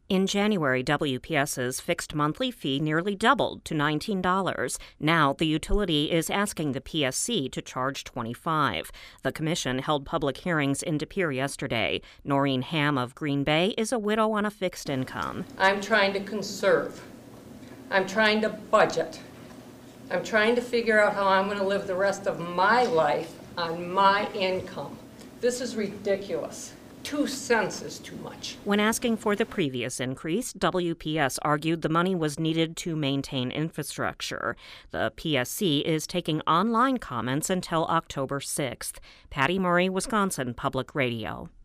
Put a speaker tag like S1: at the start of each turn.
S1: In January, WPS's fixed monthly fee nearly doubled to $19. Now, the utility is asking the PSC to charge $25. The commission held public hearings in De Pere yesterday. Noreen Ham of Green Bay is a widow on a fixed income.
S2: I'm trying to conserve. I'm trying to budget. I'm trying to figure out how I'm going to live the rest of my life on my income. This is ridiculous. 2 cents is too much.
S1: When asking for the previous increase, WPS argued the money was needed to maintain infrastructure. The PSC is taking online comments until October 6th. Patty Murray, Wisconsin Public Radio.